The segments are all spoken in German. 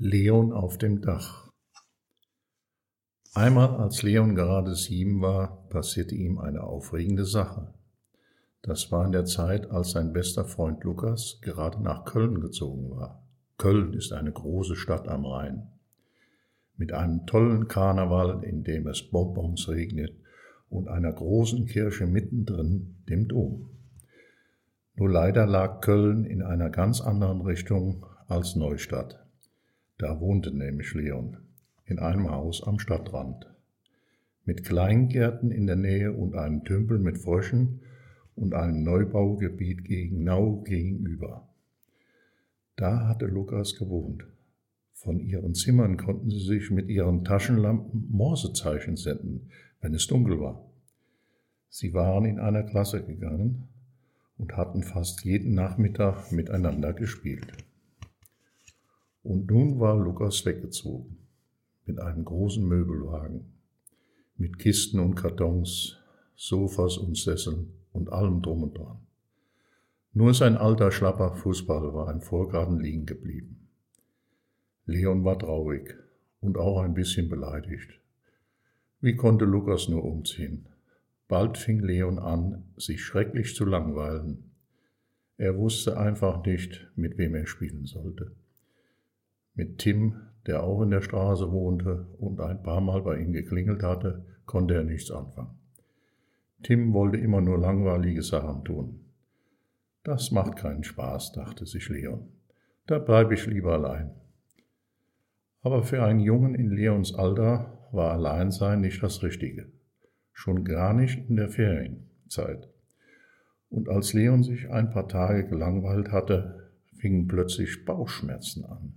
Leon auf dem Dach. Einmal, als Leon gerade 7 war, passierte ihm eine aufregende Sache. Das war in der Zeit, als sein bester Freund Lukas gerade nach Köln gezogen war. Köln ist eine große Stadt am Rhein. Mit einem tollen Karneval, in dem es Bonbons regnet, und einer großen Kirche mittendrin, dem Dom. Nur leider lag Köln in einer ganz anderen Richtung als Neustadt. Da wohnte nämlich Leon, in einem Haus am Stadtrand, mit Kleingärten in der Nähe und einem Tümpel mit Fröschen und einem Neubaugebiet genau gegenüber. Da hatte Lukas gewohnt. Von ihren Zimmern konnten sie sich mit ihren Taschenlampen Morsezeichen senden, wenn es dunkel war. Sie waren in einer Klasse gegangen und hatten fast jeden Nachmittag miteinander gespielt. Und nun war Lukas weggezogen, mit einem großen Möbelwagen, mit Kisten und Kartons, Sofas und Sesseln und allem drum und dran. Nur sein alter, schlapper Fußball war im Vorgarten liegen geblieben. Leon war traurig und auch ein bisschen beleidigt. Wie konnte Lukas nur umziehen? Bald fing Leon an, sich schrecklich zu langweilen. Er wusste einfach nicht, mit wem er spielen sollte. Mit Tim, der auch in der Straße wohnte und ein paar Mal bei ihm geklingelt hatte, konnte er nichts anfangen. Tim wollte immer nur langweilige Sachen tun. Das macht keinen Spaß, dachte sich Leon. Da bleibe ich lieber allein. Aber für einen Jungen in Leons Alter war Alleinsein nicht das Richtige. Schon gar nicht in der Ferienzeit. Und als Leon sich ein paar Tage gelangweilt hatte, fingen plötzlich Bauchschmerzen an.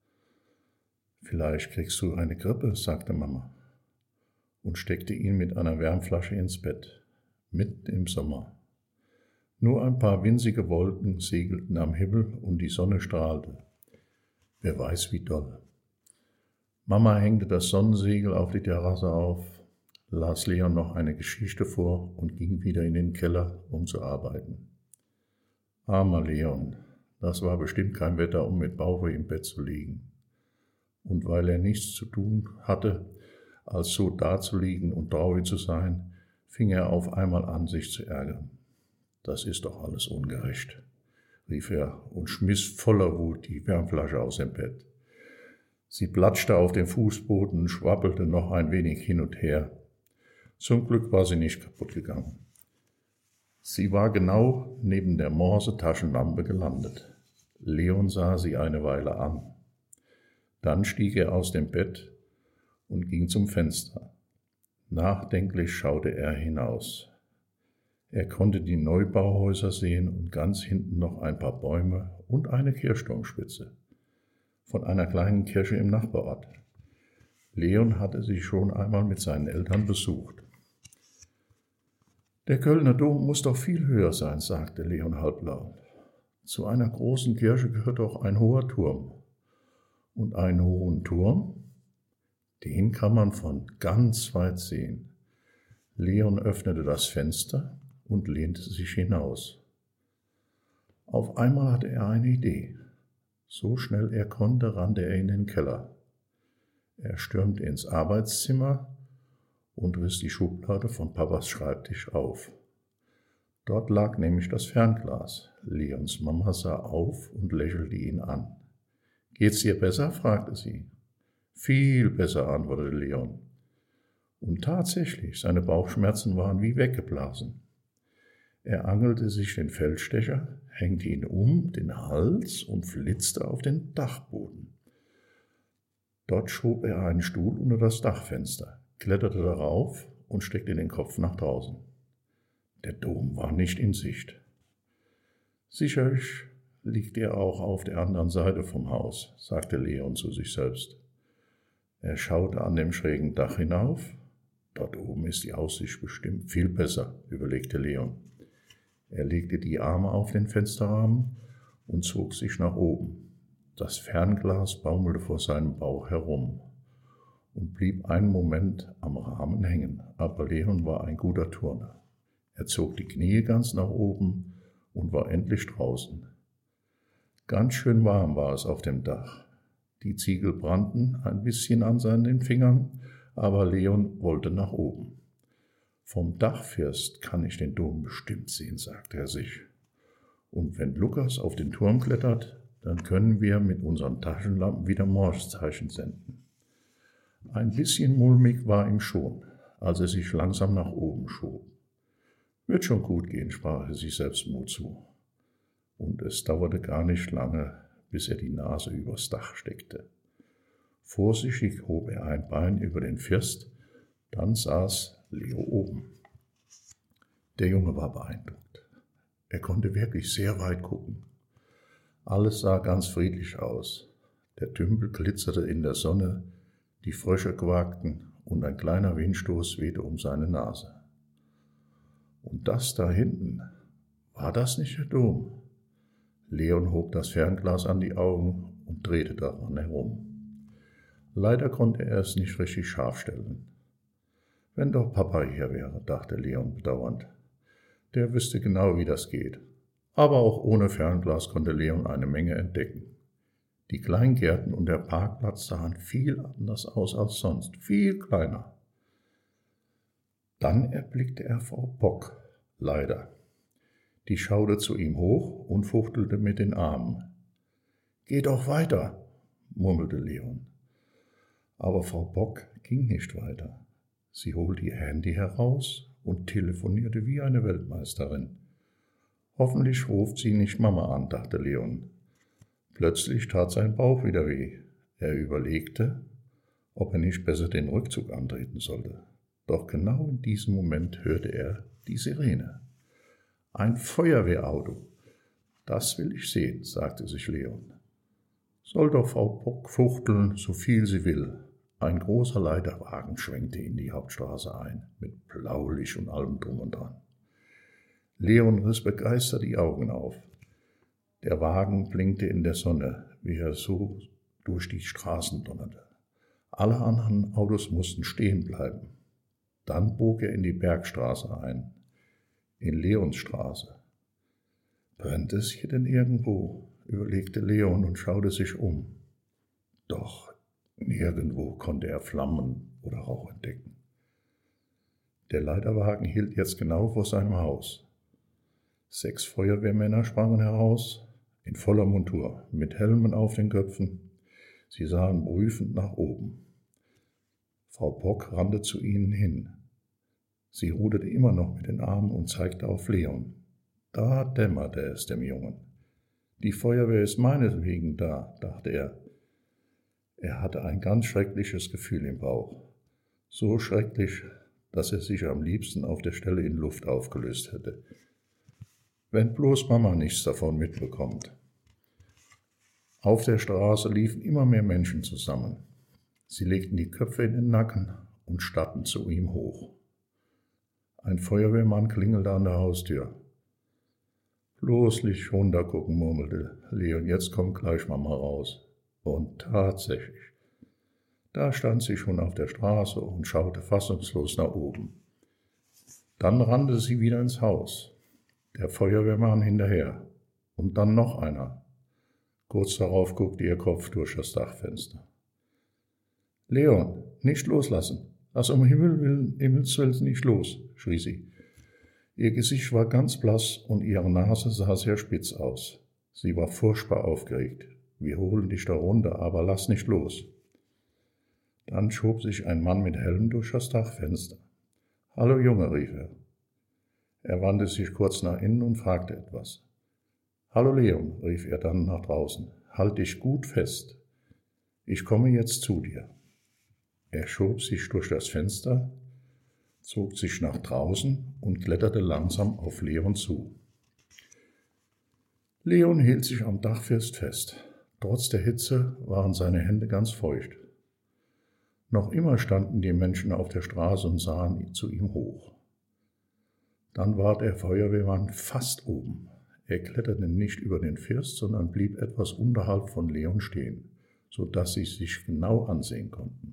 »Vielleicht kriegst du eine Grippe«, sagte Mama und steckte ihn mit einer Wärmflasche ins Bett, mitten im Sommer. Nur ein paar winzige Wolken segelten am Himmel und die Sonne strahlte. Wer weiß wie doll. Mama hängte das Sonnensegel auf die Terrasse auf, las Leon noch eine Geschichte vor und ging wieder in den Keller, um zu arbeiten. Armer Leon, das war bestimmt kein Wetter, um mit Bauchweh im Bett zu liegen. Und weil er nichts zu tun hatte, als so dazuliegen und traurig zu sein, fing er auf einmal an, sich zu ärgern. »Das ist doch alles ungerecht«, rief er und schmiss voller Wut die Wärmflasche aus dem Bett. Sie platschte auf den Fußboden und schwappelte noch ein wenig hin und her. Zum Glück war sie nicht kaputt gegangen. Sie war genau neben der Morse-Taschenlampe gelandet. Leon sah sie eine Weile an. Dann stieg er aus dem Bett und ging zum Fenster. Nachdenklich schaute er hinaus. Er konnte die Neubauhäuser sehen und ganz hinten noch ein paar Bäume und eine Kirchturmspitze von einer kleinen Kirche im Nachbarort. Leon hatte sie schon einmal mit seinen Eltern besucht. »Der Kölner Dom muss doch viel höher sein«, sagte Leon halblaut. »Zu einer großen Kirche gehört doch ein hoher Turm. Und einen hohen Turm, den kann man von ganz weit sehen.« Leon öffnete das Fenster und lehnte sich hinaus. Auf einmal hatte er eine Idee. So schnell er konnte, rannte er in den Keller. Er stürmte ins Arbeitszimmer und riss die Schublade von Papas Schreibtisch auf. Dort lag nämlich das Fernglas. Leons Mama sah auf und lächelte ihn an. »Geht's dir besser?« fragte sie. »Viel besser«, antwortete Leon. Und tatsächlich, seine Bauchschmerzen waren wie weggeblasen. Er angelte sich den Feldstecher, hängte ihn um den Hals und flitzte auf den Dachboden. Dort schob er einen Stuhl unter das Dachfenster, kletterte darauf und steckte den Kopf nach draußen. Der Dom war nicht in Sicht. »Sicherlich liegt er auch auf der anderen Seite vom Haus«, sagte Leon zu sich selbst. Er schaute an dem schrägen Dach hinauf. »Dort oben ist die Aussicht bestimmt viel besser«, überlegte Leon. Er legte die Arme auf den Fensterrahmen und zog sich nach oben. Das Fernglas baumelte vor seinem Bauch herum und blieb einen Moment am Rahmen hängen, aber Leon war ein guter Turner. Er zog die Knie ganz nach oben und war endlich draußen. Ganz schön warm war es auf dem Dach. Die Ziegel brannten ein bisschen an seinen Fingern, aber Leon wollte nach oben. Vom Dachfirst kann ich den Dom bestimmt sehen, sagte er sich. Und wenn Lukas auf den Turm klettert, dann können wir mit unseren Taschenlampen wieder Morsezeichen senden. Ein bisschen mulmig war ihm schon, als er sich langsam nach oben schob. Wird schon gut gehen, sprach er sich selbst Mut zu. Und es dauerte gar nicht lange, bis er die Nase übers Dach steckte. Vorsichtig hob er ein Bein über den First, dann saß Leo oben. Der Junge war beeindruckt. Er konnte wirklich sehr weit gucken. Alles sah ganz friedlich aus. Der Tümpel glitzerte in der Sonne, die Frösche quakten und ein kleiner Windstoß wehte um seine Nase. Und das da hinten, war das nicht der Dom? Leon hob das Fernglas an die Augen und drehte daran herum. Leider konnte er es nicht richtig scharf stellen. Wenn doch Papa hier wäre, dachte Leon bedauernd. Der wüsste genau, wie das geht. Aber auch ohne Fernglas konnte Leon eine Menge entdecken. Die Kleingärten und der Parkplatz sahen viel anders aus als sonst, viel kleiner. Dann erblickte er Frau Bock, leider. Die schaute zu ihm hoch und fuchtelte mit den Armen. »Geh doch weiter«, murmelte Leon. Aber Frau Bock ging nicht weiter. Sie holte ihr Handy heraus und telefonierte wie eine Weltmeisterin. Hoffentlich ruft sie nicht Mama an, dachte Leon. Plötzlich tat sein Bauch wieder weh. Er überlegte, ob er nicht besser den Rückzug antreten sollte. Doch genau in diesem Moment hörte er die Sirene. Ein Feuerwehrauto. Das will ich sehen, sagte sich Leon. Soll doch Frau Bock fuchteln, so viel sie will. Ein großer Leiterwagen schwenkte in die Hauptstraße ein, mit Blaulicht und allem drum und dran. Leon riss begeistert die Augen auf. Der Wagen blinkte in der Sonne, wie er so durch die Straßen donnerte. Alle anderen Autos mussten stehen bleiben. Dann bog er in die Bergstraße ein, in Leonsstraße. Brennt es hier denn irgendwo? Überlegte Leon und schaute sich um. Doch nirgendwo konnte er Flammen oder Rauch entdecken. Der Leiterwagen hielt jetzt genau vor seinem Haus. 6 Feuerwehrmänner sprangen heraus, in voller Montur, mit Helmen auf den Köpfen. Sie sahen prüfend nach oben. Frau Bock rannte zu ihnen hin. Sie ruderte immer noch mit den Armen und zeigte auf Leon. Da dämmerte es dem Jungen. Die Feuerwehr ist meinetwegen da, dachte er. Er hatte ein ganz schreckliches Gefühl im Bauch. So schrecklich, dass er sich am liebsten auf der Stelle in Luft aufgelöst hätte. Wenn bloß Mama nichts davon mitbekommt. Auf der Straße liefen immer mehr Menschen zusammen. Sie legten die Köpfe in den Nacken und starrten zu ihm hoch. Ein Feuerwehrmann klingelte an der Haustür. »Bloß nicht runtergucken«, murmelte Leon, »jetzt kommt gleich Mama raus.« Und tatsächlich, da stand sie schon auf der Straße und schaute fassungslos nach oben. Dann rannte sie wieder ins Haus, der Feuerwehrmann hinterher und dann noch einer. Kurz darauf guckte ihr Kopf durch das Dachfenster. »Leon, nicht loslassen! Lass um Himmels Willen nicht los«, schrie sie. Ihr Gesicht war ganz blass und ihre Nase sah sehr spitz aus. Sie war furchtbar aufgeregt. »Wir holen dich da runter, aber lass nicht los.« Dann schob sich ein Mann mit Helm durch das Dachfenster. »Hallo Junge«, rief er. Er wandte sich kurz nach innen und fragte etwas. »Hallo Leon«, rief er dann nach draußen, »halt dich gut fest. Ich komme jetzt zu dir.« Er schob sich durch das Fenster, zog sich nach draußen und kletterte langsam auf Leon zu. Leon hielt sich am Dachfirst fest. Trotz der Hitze waren seine Hände ganz feucht. Noch immer standen die Menschen auf der Straße und sahen zu ihm hoch. Dann war der Feuerwehrmann fast oben. Er kletterte nicht über den First, sondern blieb etwas unterhalb von Leon stehen, so dass sie sich genau ansehen konnten.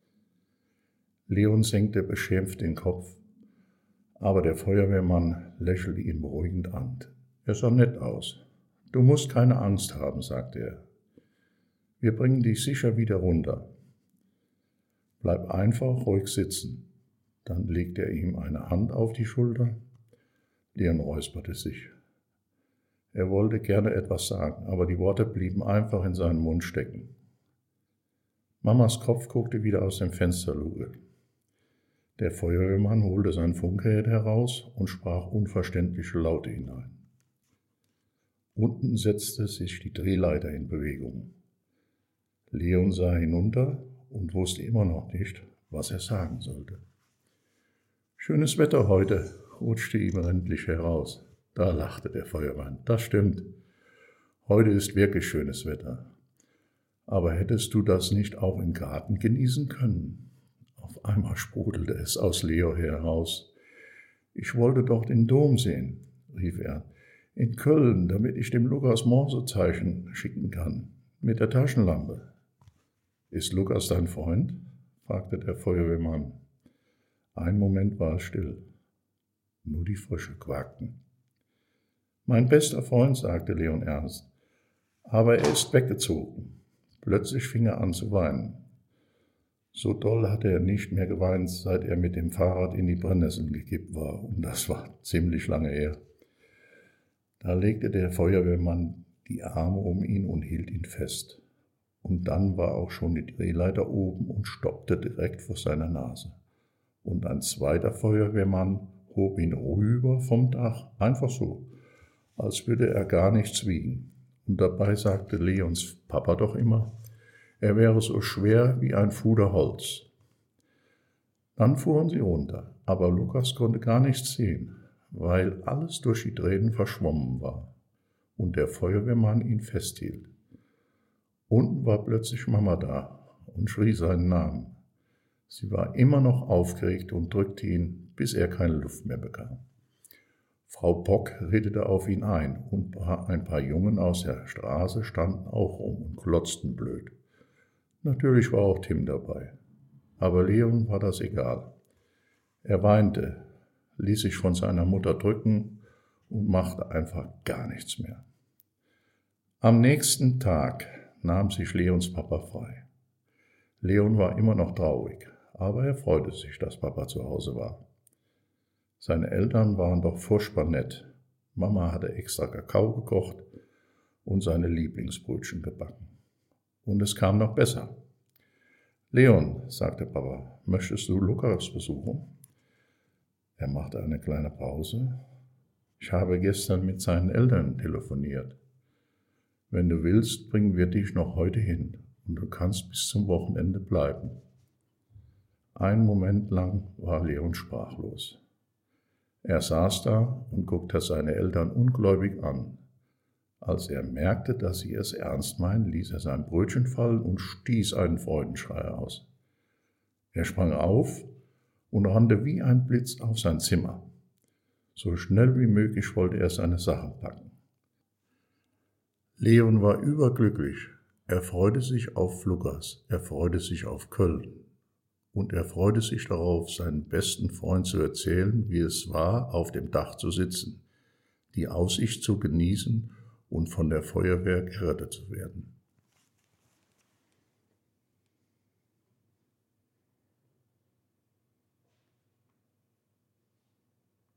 Leon senkte beschämt den Kopf, aber der Feuerwehrmann lächelte ihn beruhigend an. Er sah nett aus. »Du musst keine Angst haben«, sagte er. Wir bringen dich sicher wieder runter. Bleib einfach ruhig sitzen. Dann legte er ihm eine Hand auf die Schulter. Leon räusperte sich. Er wollte gerne etwas sagen, aber die Worte blieben einfach in seinem Mund stecken. Mamas Kopf guckte wieder aus dem Fensterluke. Der Feuerwehrmann holte sein Funkgerät heraus und sprach unverständliche Laute hinein. Unten setzte sich die Drehleiter in Bewegung. Leon sah hinunter und wusste immer noch nicht, was er sagen sollte. »Schönes Wetter heute«, rutschte ihm endlich heraus. Da lachte der Feuerwehrmann. »Das stimmt. Heute ist wirklich schönes Wetter. Aber hättest du das nicht auch im Garten genießen können?« Auf einmal sprudelte es aus Leo heraus. »Ich wollte doch den Dom sehen«, rief er. »In Köln, damit ich dem Lukas Morsezeichen schicken kann. Mit der Taschenlampe.« »Ist Lukas dein Freund?« fragte der Feuerwehrmann. Einen Moment war es still. Nur die Frösche quakten. »Mein bester Freund«, sagte Leon ernst, »aber er ist weggezogen.« Plötzlich fing er an zu weinen. So doll hatte er nicht mehr geweint, seit er mit dem Fahrrad in die Brennnesseln gekippt war, und das war ziemlich lange her. Da legte der Feuerwehrmann die Arme um ihn und hielt ihn fest. Und dann war auch schon die Drehleiter oben und stoppte direkt vor seiner Nase. Und ein zweiter Feuerwehrmann hob ihn rüber vom Dach, einfach so, als würde er gar nichts wiegen. Und dabei sagte Leons Papa doch immer, er wäre so schwer wie ein Fuder Holz. Dann fuhren sie runter, aber Lukas konnte gar nichts sehen, weil alles durch die Tränen verschwommen war und der Feuerwehrmann ihn festhielt. Unten war plötzlich Mama da und schrie seinen Namen. Sie war immer noch aufgeregt und drückte ihn, bis er keine Luft mehr bekam. Frau Bock redete auf ihn ein und ein paar Jungen aus der Straße standen auch rum und glotzten blöd. Natürlich war auch Tim dabei, aber Leon war das egal. Er weinte, ließ sich von seiner Mutter drücken und machte einfach gar nichts mehr. Am nächsten Tag nahm sich Leons Papa frei. Leon war immer noch traurig, aber er freute sich, dass Papa zu Hause war. Seine Eltern waren doch furchtbar nett. Mama hatte extra Kakao gekocht und seine Lieblingsbrötchen gebacken. Und es kam noch besser. »Leon«, sagte Papa, »möchtest du Lukas besuchen?« Er machte eine kleine Pause. »Ich habe gestern mit seinen Eltern telefoniert. Wenn du willst, bringen wir dich noch heute hin und du kannst bis zum Wochenende bleiben.« Einen Moment lang war Leon sprachlos. Er saß da und guckte seine Eltern ungläubig an. Als er merkte, dass sie es ernst meinen, ließ er sein Brötchen fallen und stieß einen Freudenschrei aus. Er sprang auf und rannte wie ein Blitz auf sein Zimmer. So schnell wie möglich wollte er seine Sachen packen. Leon war überglücklich. Er freute sich auf Lukas, er freute sich auf Köln. Und er freute sich darauf, seinem besten Freund zu erzählen, wie es war, auf dem Dach zu sitzen, die Aussicht zu genießen und von der Feuerwehr gerettet zu werden.